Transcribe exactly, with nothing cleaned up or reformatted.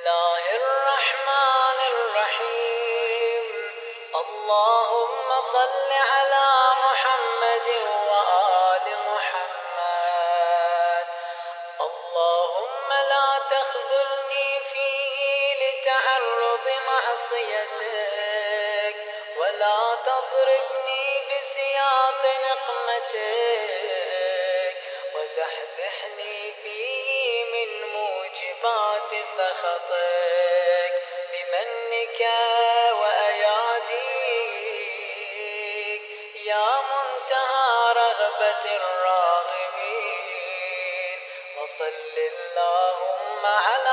الله الرحمن الرحيم. اللهم صل على محمد وآل محمد. اللهم لا تخذلني فيه لتعرض معصيتك، ولا تضربني بسياط نقمتك، وزحزحني فيه من موجبات سخطك بمنك وأياديك يا منتهى رغبة الراغبين. وصل اللهم على